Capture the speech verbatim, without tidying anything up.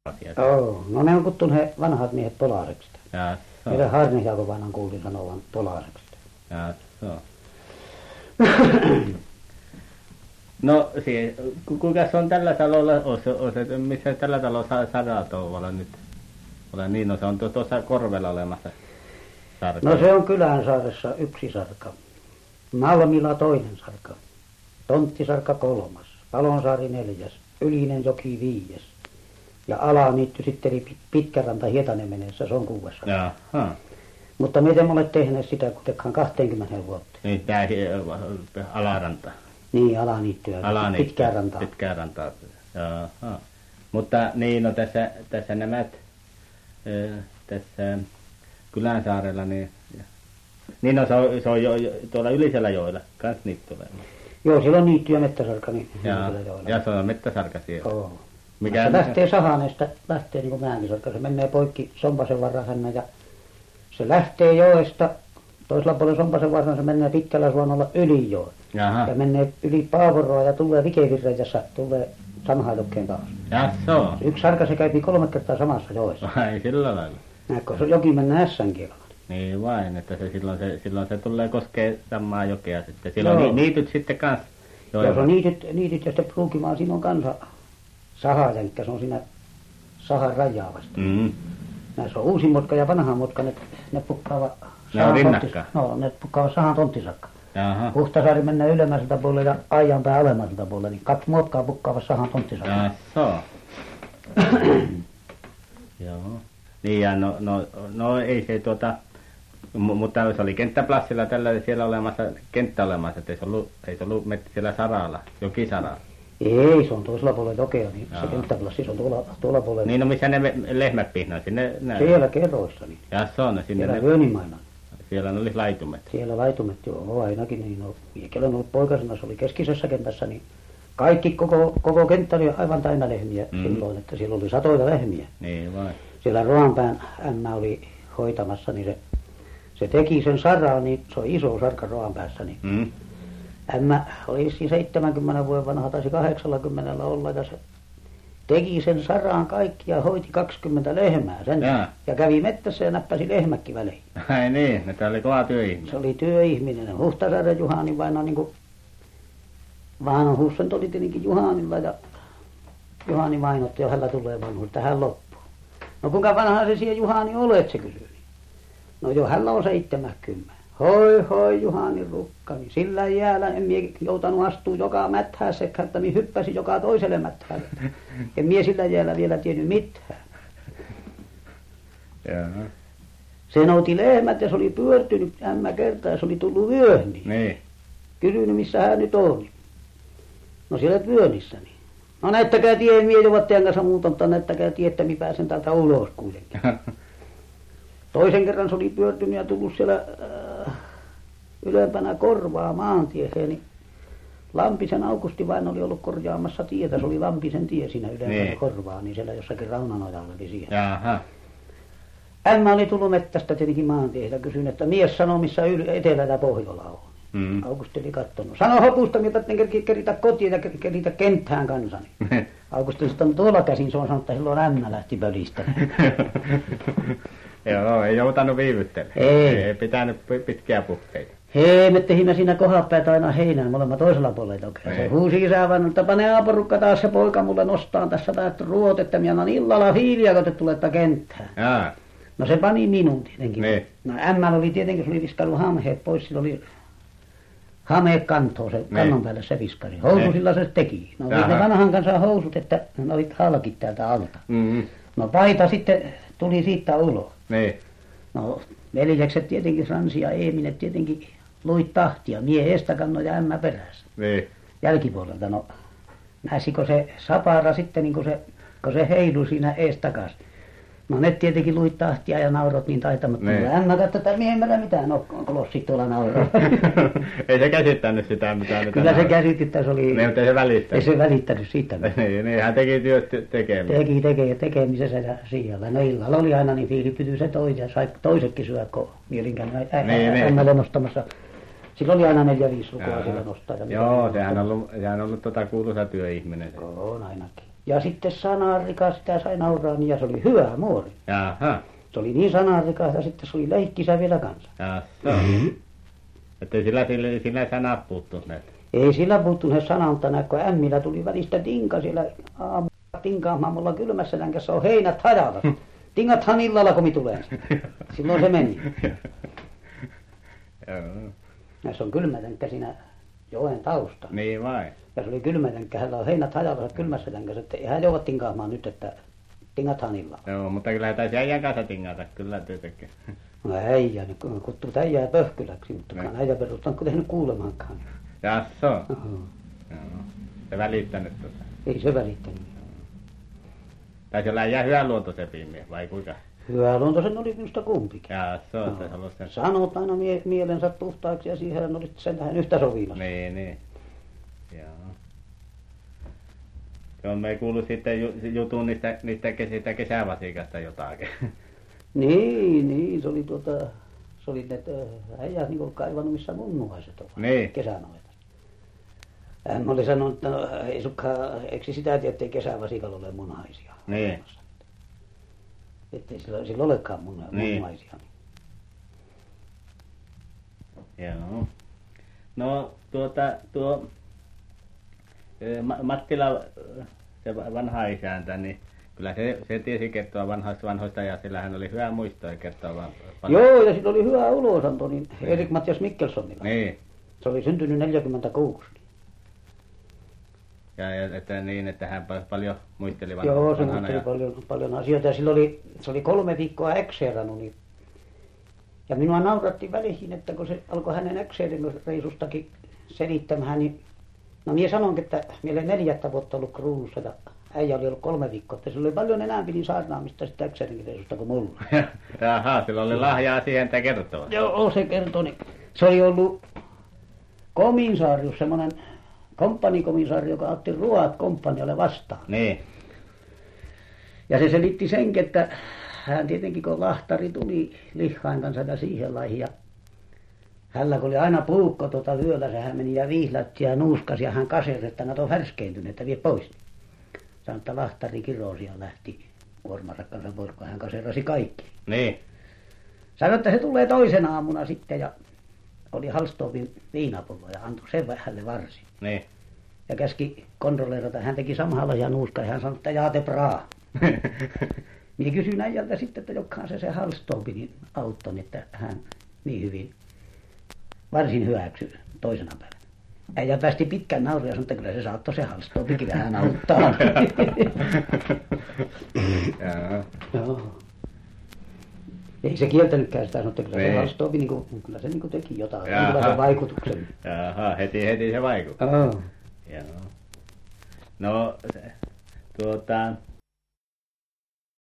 Joo, no ne on kuttunut vanhat miehet Polareksi. Ja so. Meidän Harni Jaakko vanhan kuulin sanovan Polareksi. Ja so. No siis, kuinka se on tällä talolla, missä tällä talolla Saratouvalla nyt? Olen niin, no se on tuossa Korvella olemassa sarka. No se on Kylänsaaressa yksi sarka. Malmilla toinen sarka. Tonttisarka kolmas. Palonsaari neljäs. Ylinenjoki viides. Ja Alaniitty sitten eli Pitkäranta Hietaniemenessä, se on kuudes sarka. Jaha. Mutta me emme ole tehneet sitä kuitenkaan kaksikymmentä vuotta. Niin, tämä Alaranta. Niin, Alaniittyä. Alaniitty. Pitkäranta. Pitkäranta. Jaha. Mutta niin, no tässä, tässä nämä, tässä Kylänsaarella, niin, niin no se on, se on jo, tuolla Ylisellä joilla, kans niitä tulee. Joo, siellä on niitty ja mettäsarka, niin ja, ja se on mettäsarka siellä. Joo. Mikä se lähtee Sahaneesta, lähtee niin kuin Mäännisarka, se menee poikki Sompasen varran ja se lähtee joesta, toisella puolella Sompasen varran se menee pitkällä suonalla yli joen. Jaha. Ja menee yli Paavoroa ja tulee Vikevirrejässä, tulee Samhailukkeen taas. Ja se on. Yksi sarka se käypi kolme kertaa samassa joessa. Ai sillä lailla. Näetkö, se joki mennä Ässänkielellä. Niin vain, että se silloin, se silloin se tulee koskee samaa jokea sitten. Silloin ni, niityt sitten kanssa. Joo, se on niityt, niityt ja sitten Pruukimaa, siinä on kanssa sahajänkkä, se on siinä sahan rajaa vasta. Mm. Näissä on uusi mutka ja vanha mutka, ne, ne pukkaavat ne on rinnakkain. No, ne pukkaavat sahan tonttisakka. Jaha. Huhtasaari mennään ylemmäiseltä puolelle ja Aijanpää alemmaselta puolelle, niin kaksi mutkaa pukkaavat sahan tonttisakka. Ja so. Joo. Niin ja no, no, no ei se tuota, mutta se oli kenttäplassilla tällä siellä olemassa, kenttä olemassa, että ei se ollut, ei se ollut metti siellä saralla, jokisaralla. Ei, se on toisella puolella jokea, niin Jaa. Se kenttäplassi se on tuolla, tuolla puolella. Niin no missä ne lehmät pihnaa sinne? Ne... Siellä kerroissa. Niin. Ja se on, sinne siellä ne... Vyönimaina. Siellä oli laitumet. Siellä laitumet, joo, ainakin niin. No, minäkin olen ollut poikasena, se oli keskisessä kentässä, niin kaikki, koko, koko kenttä oli aivan täynnä lehmiä mm. silloin, että siellä oli satoja lehmiä. Niin vai. Siellä Roanpään ämmä oli hoitamassa, niin se, se teki sen saraan, niin se on iso sarka Roanpäässä, niin mm. ämmä oli siinä seitsemänkymmenen vuoden vanha, taisi kahdeksallakymmenellä olla, ja se teki sen saraan kaikki ja hoiti kaksikymmentä lehmää sen. Ja, ja kävi mettässä ja näppäsi lehmäkki väliin. Ai niin, että oli kova työihminen. Se oli työihminen. Huhtasaaren Juhani vaina niin kuin, vaan Hussent oli tietenkin Juhanilla ja Juhani vainotti, ja hänellä tulee vanhuus tähän loppuun. No kuinka vanha se siellä Juhani olet, se kysyi. No jo hänellä on seitsemänkymmentä. Hoi hoi Juhani rukka, niin sillä jäällä en mie joutanut astua joka mäthäässä, että minä hyppäsin joka toiselle mäthäälle. En mie sillä jäällä vielä tiennyt mitään. Jaha. Se nouti lehmät ja se oli pyörtynyt ämmä kertaa ja se oli tullut vyöhni. Niin. Kysynyt missä hän nyt on. No siellä vyönissä niin. No näyttäkää tie, en mie juovat teidän kanssa muuten, mutta näyttäkää tie, että minä pääsen täältä ulos kuitenkin. Toisen kerran se oli pyörtynyt ja tullut siellä äh, ylempänä Korvaa maantiehen, niin Lampisen Aukusti vain oli ollut korjaamassa tietä, se oli Lampisen tie siinä ylempänä niin. Korvaa, niin siellä jossakin Raunanojalla oli siihen. Jaha. Ämmä oli tullut mettästä tietenkin maantiehän ja kysyin, että mies sanoo missä yl- etelä ja pohjola on. Mm. Aukusti oli katsonut. Sano hopusta, mitä etten keritä kotiin ja keritä kenttään kansani. Aukusti oli sanonut, tuolla käsin se on sanonut, että silloin ämmä lähti pölistä. Joo, ei joutanut viivyttelemään. Ei. Ei pitänyt pitkiä puheita. Hei, me tehimme siinä kohdapäitä aina heinään, me olemme toisella puolella oikein. Se huusi isä vaan, että pane aaporukka taas se poika mulle nostaan tässä päät ruot, että minä annan illalla fiiliä, kun te tulette kenttään. Jaa. No se pani minun tietenkin. Niin. No ämmän oli tietenkin, se oli viskannut hameet pois, sillä oli hameet kantoo, se kannon niin. Päälle se viskari. Housusilla se teki. No ne vanhan kanssa housut, että ne oli halkit täältä alta. Mm-hmm. No paita sitten tuli siitä ulos. Niin. No veljekset tietenkin Fransi ja Eeminen tietenkin luit tahtia, mie eestakanno ja ämmä perässä. Niin. Jälkipuolelta, no näisikö se sapara sitten niin kuin se, kun se heilui siinä eestakas. No ne tietenkin luit tahtia ja naurot niin taitamatta. Niin. Ämmä katsoi, että miehemmällä mitään on kolossit tuolla nauraa. Ei se käsittänyt sitä mitään. Kyllä se käsitti, että se oli... Niin, mutta ei se välittänyt. Ei se välittänyt siitä. Niin, niin, hän teki työt tekemistä. Teki teke, tekemisessä ja sijalla. No illalla oli aina niin fiilipyty se toinen ja sai toisetkin syödä, kun mielinkään ämmälle nostamassa. Sillä oli aina neljä viisi lukua sillä nostaa. Joo, sehän on ollut, sehän on ollut tota kuuluisa työihminen. On ainakin. Ja sitten sananrikas, sitä sai nauraa niin, ja se oli hyvä muori. Jaha. Se oli niin sananrikas, ja sitten se oli leikkisä vielä kanssa. Jaså. Että sillä, sillä, sillä sanat puuttuneet. Ei sillä puuttuneet sanaa, mutta näin, kun ämmillä tuli välistä tinka siellä aamulla tinkaamaan, mulla kylmässä länkässä on heinät hajalla. Tingathan illalla, kun mi tulee. Silloin se meni. Joo. Ja se on kylmätänkkä siinä joen tausta. Niin vai? Ja se oli kylmätänkkä, hänellä on heinät hajalla kylmässä länkässä, että ei hän jouda tinkaamaan nyt, että tingathan illalla. Joo, mutta kyllä taisi äijän kanssa tingata, kyllä tietenkin. No äijä, ne kutsuu äijää pöhkyläksi, mutta Niin. äijä perustan kun tehnyt kuulemaankaan. Jaså. Oho. Joo. Se välittänyt tuota. Ei se välittänyt. Taisi olla äijä hyväluontoisempi mies, vai kuinka? Hyväluontoisen oli minusta kumpikin. Jaså, se halusi sen. Sanot aina mie- mielensä puhtaaksi ja siihen oli sen tähän yhtä sovinnossa. Niin, niin. Joo. Joo, me ei kuullut sitten ju- jutun niistä, niistä kesistä kesävasikasta jotakin. Niin, niin, se oli tuota, se oli ne äh, äijät niin kuin kaivannut missä munnuaiset ovat. Niin. Kesänavetassa. Hän oli sanonut, että no, ei sukkaan, eikö sitä tiedä, ettei kesävasikalla ole munaisia. Niin. Ettei sillä, sillä olekaan mun, Niin. munaisia. Joo. No tuota, tuo eh, Ma- Mattila, se va- vanha isäntä, niin kyllä se, se tiesi kertoa vanhoista vanhoista ja sillä hän oli hyvä muisto ja kertoa vaan. Joo, ja sillä oli hyvä ulosanto, niin Erik Mattias Mikkelsonilla. Niin. Se oli syntynyt neljäkymmentäkuusi. Ja, ja että niin, että hän pa- paljon muisteli vanha, Joo, se vanhana muisteli ja... paljon, paljon asioita ja sillä oli, se oli kolme viikkoa äkseerannut, niin ja minua nauratti väliin, että kun se alkoi hänen äkseerireissustakin selittämään, niin no minä sanonkin, että meillä neljättä vuotta ollut kruunussa ja äijä oli ollut kolme viikkoa, että sillä oli paljon enemmän niin saarnaamista sitä äkseerinreissusta kuin mulla. Jaha, sillä oli lahjaa siihen, että kertoo. Joo, se kertoi, niin se oli ollut komisarius, semmoinen komppanikomissaario, joka otti ruoat komppanialle vastaan. Niin. Ja se selitti senkin, että hän tietenkin kun lahtari tuli lihain kanssa ja siihen laihin ja hänellä kun oli aina puukko tuota vyöllä, hän meni ja viihlätti ja nuuskasi ja hän kaseri, että nämä on härskeentyneet, että vie pois. Sanoi, että lahtari kirosi ja lähti kuormansa kanssa pois, kun hän kaserasi kaikki. Niin. Sanoi, että se tulee toisen aamuna sitten ja oli Hallstorpin viinapullo ja antoi sen hänelle varsin. Niin. Ja käski kontrolleerata, hän teki samalla ja nuuska ja hän sanoi, että jaate braa. Minä kysyin äijältä sitten, että jokkaan se se Hallstorpin auttoi, että hän niin hyvin varsin hyväksy toisena päivänä. Äijä päästi pitkän naurun ja sanoi, että kyllä se saattoi se Hallstorpikin vähän auttaa. Joo. Joo. Ei se kieltänytkään sitä, sanoi, että kyllä se Niin. Hallstorp, niin kuin, kyllä se niin kuin teki jotain, Jaha. jonkinlaisen vaikutuksen. Jaha, heti, heti se vaikutti. Joo. Joo. No, se, tuota,